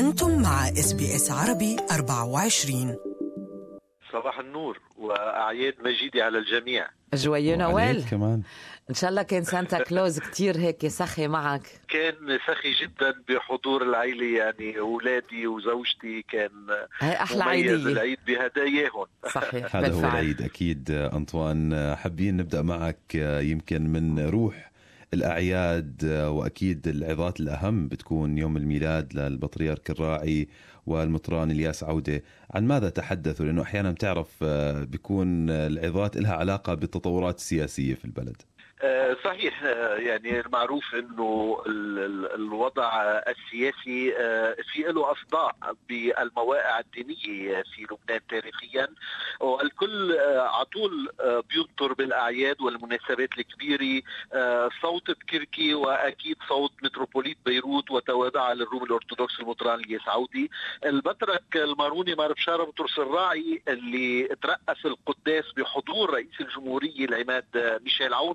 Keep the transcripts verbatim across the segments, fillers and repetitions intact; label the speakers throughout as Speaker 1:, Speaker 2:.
Speaker 1: أنتم مع إس بي إس عربي أربعة وعشرين.
Speaker 2: صباح النور وأعياد مجيدة على الجميع.
Speaker 3: جويو نوال
Speaker 4: كمان.
Speaker 3: إن شاء الله كان سانتا كلوز كتير هيك سخي معك.
Speaker 2: كان سخي جدا بحضور العائلة، يعني أولادي وزوجتي كان
Speaker 3: هي أحلى
Speaker 2: مميز
Speaker 3: عيدية.
Speaker 2: العيد بهداياهم.
Speaker 3: صحيح
Speaker 4: هذا
Speaker 3: بالفعل.
Speaker 4: هو العيد أكيد. أنطوان، حابين نبدأ معك يمكن من روح الأعياد، وأكيد العظات الأهم بتكون يوم الميلاد للبطريرك الراعي والمطران الياس عودة. عن ماذا تحدثوا؟ لأنه أحيانا بتعرف بيكون العظات لها علاقة بالتطورات السياسية في البلد.
Speaker 2: صحيح، يعني المعروف انه الوضع السياسي في له اصداء بالمواقع الدينيه في لبنان تاريخيا، والكل على طول بينطر بالاعياد والمناسبات الكبيره صوت بكركي، واكيد صوت متروبوليت بيروت وتوابعها للروم الارثوذكس المطران الياس عودي. البطرك الماروني مار بشاره بطرس الراعي اللي ترأس القداس بحضور رئيس الجمهوريه العماد ميشيل عون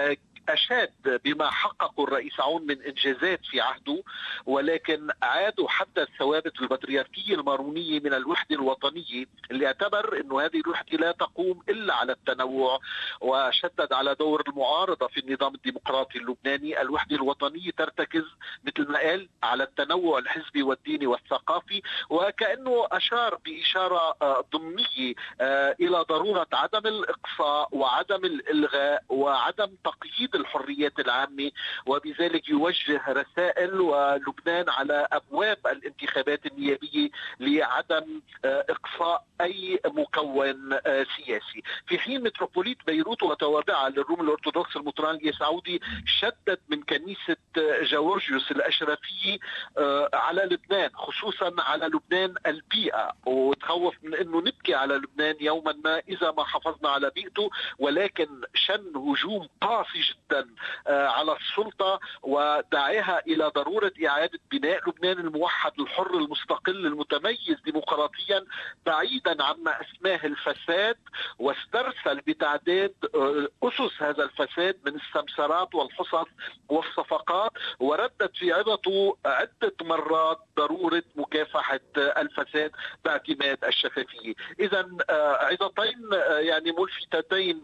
Speaker 2: أشاد بما حققه الرئيس عون من إنجازات في عهده، ولكن عادوا حتى الثوابت البطريركية المارونية من الوحدة الوطنية، اللي اعتبر أنه هذه الوحدة لا تقوم إلا على التنوع، وشدد على دور المعارضة في النظام الديمقراطي اللبناني. الوحدة الوطنية ترتكز مثل ما قال على التنوع الحزبي والديني والثقافي، وكأنه أشار بإشارة ضمنية إلى ضرورة عدم الإقصاء وعدم الإلغاء وعدم تقييد الحريات العامة، وبذلك يوجه رسائل ولبنان على أبواب الانتخابات النيابية لعدم إقصاء أي مكون سياسي. في حين متروبوليت بيروت وتوابعها للروم الأرثوذكس المطران الياس عودي شدد من كنيسة جورجيوس الأشرفية على لبنان، خصوصا على لبنان البيئة، وتخوف من أنه نبكي على لبنان يوما ما إذا ما حافظنا على بيئته، ولكن شن هجوم قاسي جدا على السلطة ودعاها إلى ضرورة إعادة بناء لبنان الموحد الحر المستقل المتميز ديمقراطيا بعيدا عما أسماه الفساد، واسترسل بتعداد أسس هذا الفساد من السمسرات والحصص والصفقات، وردت في عظته عدة مرات ضرورة مكافحة الفساد باعتماد الشفافية. إذن عظتين يعني ملفتتين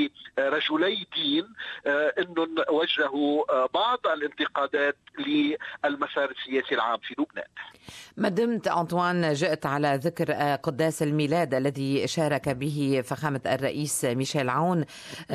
Speaker 2: لرجلي دين انه وجهوا بعض الانتقادات للمسار السياسي العام في لبنان.
Speaker 3: ما دمت أنطوان جئت على ذكر قداس الميلاد الذي شارك به فخامة الرئيس ميشيل عون،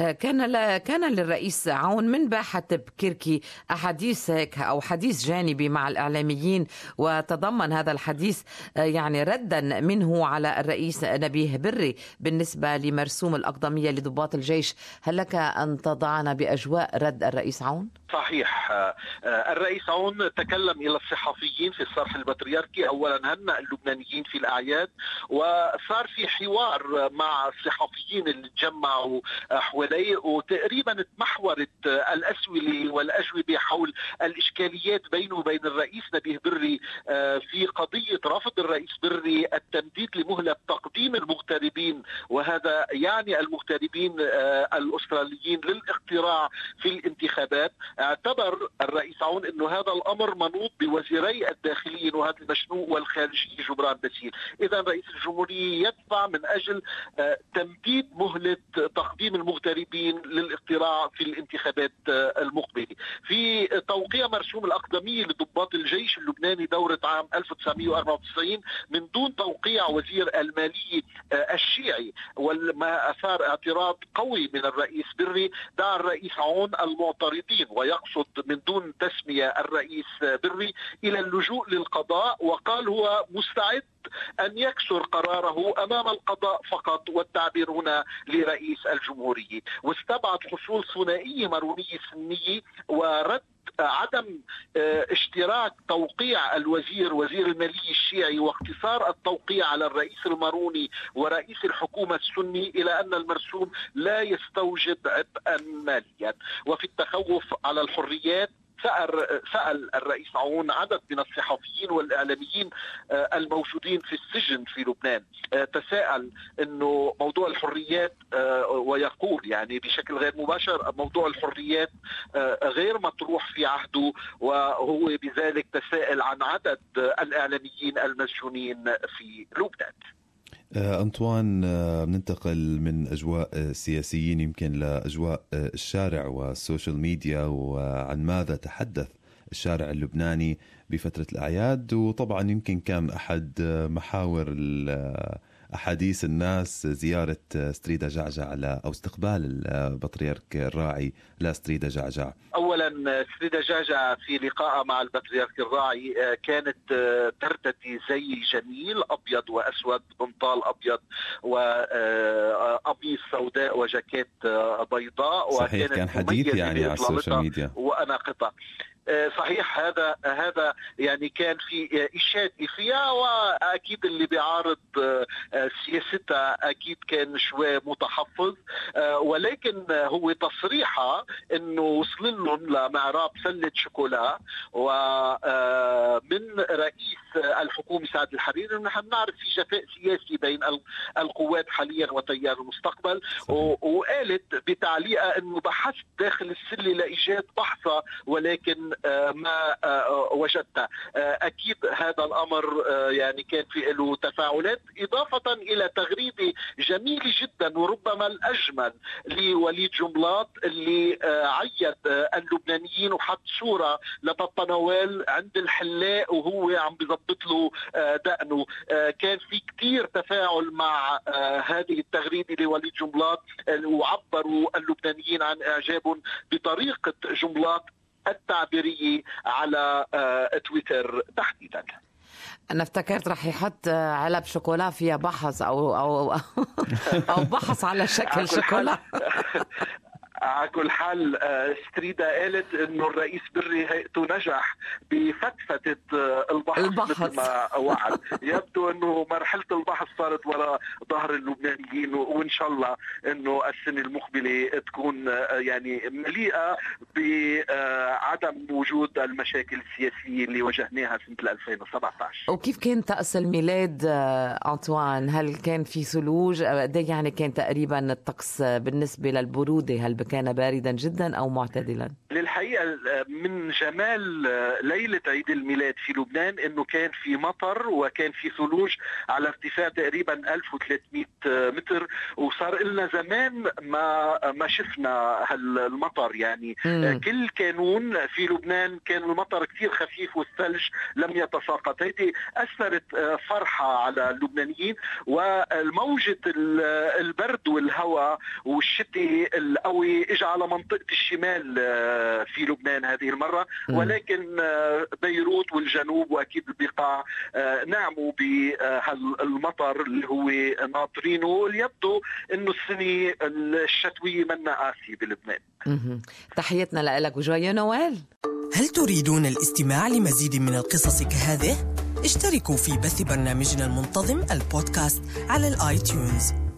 Speaker 3: كان كان للرئيس عون من باحة بكركي أحاديث هيك أو حديث جانبي مع الإعلاميين، وتضمن هذا الحديث يعني ردا منه على الرئيس نبيه بري بالنسبة لمرسوم الأقدمية لضباط الجيش. هل لك أن تضعنا بأجواء رد الرئيس عون؟
Speaker 2: صحيح، الرئيس عون تكلم إلى الصحفيين في الصرح البطريركي. أولا هنأ اللبنانيين في الأعياد، وصار في حوار مع الصحفيين اللي تجمعوا حواليه، وتقريبا تمحورت الأسئلة والأجوبة حول الإشكاليات بينه وبين الرئيس نبيه بري في قضية رفض الرئيس بري التمديد لمهلة تقديم المغتربين، وهذا يعني المغتربين الأستراليين للاقتراع في الانتخابات. اعتبر الرئيس عون انه هذا الامر منوط بوزيري الداخلية وهذا المشنوق والخارجية جبران باسيل. اذا رئيس الجمهورية يدفع من اجل تمديد مهلة تقديم المغتربين للاقتراع في الانتخابات المقبلة. في توقيع مرسوم الأقدمية لضباط الجيش اللبناني دورة عام ألف وتسعمئة وأربعة وتسعين من دون توقيع وزير المالية الشيعي، وما أثار اعتراض قوي من الرئيس بري، دعا الرئيس عون المعترضين ويقصد من دون تسمية الرئيس بري إلى اللجوء للقضاء، وقال هو مستعد أن يكسر قراره أمام القضاء فقط، والتعبير هنا لرئيس الجمهورية. واستبعد حصول ثنائية مارونية سنية ورد عدم اشتراك توقيع الوزير وزير المالية الشيعي واقتصار التوقيع على الرئيس الماروني ورئيس الحكومة السني إلى أن المرسوم لا يستوجب عبئا ماليا. وفي التخوف على الحريات سأل, سأل الرئيس عون عدد من الصحفيين والإعلاميين الموجودين في السجن في لبنان. تساءل أنه موضوع الحريات، ويقول يعني بشكل غير مباشر موضوع الحريات غير مطروح في عهده، وهو بذلك تساءل عن عدد الإعلاميين المسجونين في لبنان.
Speaker 4: أنطوان، ننتقل من أجواء سياسيين يمكن لأجواء الشارع والسوشيال ميديا، وعن ماذا تحدث الشارع اللبناني بفترة الأعياد. وطبعا يمكن كان أحد محاور أحاديث الناس زيارة ستريدا جعجع أو استقبال البطريرك الراعي لستريدا جعجع.
Speaker 2: أولا ستريدا جعجع في لقاء مع البطريرك الراعي كانت ترتدي زي جميل أبيض وأسود، بنطال أبيض وقميص سوداء وجاكيت بيضاء.
Speaker 4: صحيح، كان حديث يعني على السوشيال ميديا
Speaker 2: وأناقتها. صحيح، هذا هذا يعني كان في إشادة فيها، وأكيد اللي بيعارض سياستها أكيد كان شوي متحفظ، ولكن هو تصريحها إنه وصل لهم لمعراب سلة شوكولا ومن رئيس الحكومة سعد الحريري. نحن نعرف في جفاء سياسي بين القوات حاليا وتيار المستقبل. وقالت بتعليقها إنه بحثت داخل السلة لإيجاد بحثة ولكن ما وجدت. أكيد هذا الأمر يعني كان في له تفاعلات، إضافة إلى تغريدة جميلة جدا وربما الأجمل لوليد جنبلاط اللي عيد اللبنانيين وحط صورة لبابا نويل عند الحلاق وهو عم بيضبط له دقنه. كان في كتير تفاعل مع هذه التغريدة لوليد جنبلاط، وعبروا اللبنانيين عن إعجابهم بطريقة جنبلاط التعبيرية على تويتر تحديدا.
Speaker 3: أنا افتكرت رح يحط علب شوكولا فيها بحص أو أو أو بحص على شكل شوكولا.
Speaker 2: على كل حال ستريدا قالت انه الرئيس بري هيئته نجح بفتفتة البحث, البحث مثل ما وعد. يبدو انه مرحلة البحث صارت وراء ظهر اللبنانيين، وان شاء الله انه السنة المقبلة تكون يعني مليئة بعدم وجود المشاكل السياسية اللي واجهناها سنة ألفين وسبعة عشر.
Speaker 3: وكيف كان طقس الميلاد أنطوان؟ هل كان في ثلوج؟ يعني كان تقريبا الطقس بالنسبة للبرودة هل كان باردا جدا أو معتدلا؟
Speaker 2: للحقيقة من جمال ليلة عيد الميلاد في لبنان أنه كان في مطر وكان في ثلوج على ارتفاع تقريبا ألف وثلاثمئة متر، وصار لنا زمان ما ما شفنا هالمطر يعني. م. كل كانون في لبنان كان المطر كثير خفيف والثلج لم يتساقط. هذه أثرت فرحة على اللبنانيين، والموجة البرد والهواء والشتي القوي اجى على منطقة الشمال في لبنان هذه المرة، ولكن بيروت والجنوب وأكيد البقاع نعموا بالمطر اللي هو ناطرينه. يبدو أنه السنة الشتوية منا قاسية بلبنان.
Speaker 3: تحياتنا لك وجوية نوال.
Speaker 1: هل تريدون الاستماع لمزيد من القصص كهذه؟ اشتركوا في بث برنامجنا المنتظم البودكاست على الآي تيونز.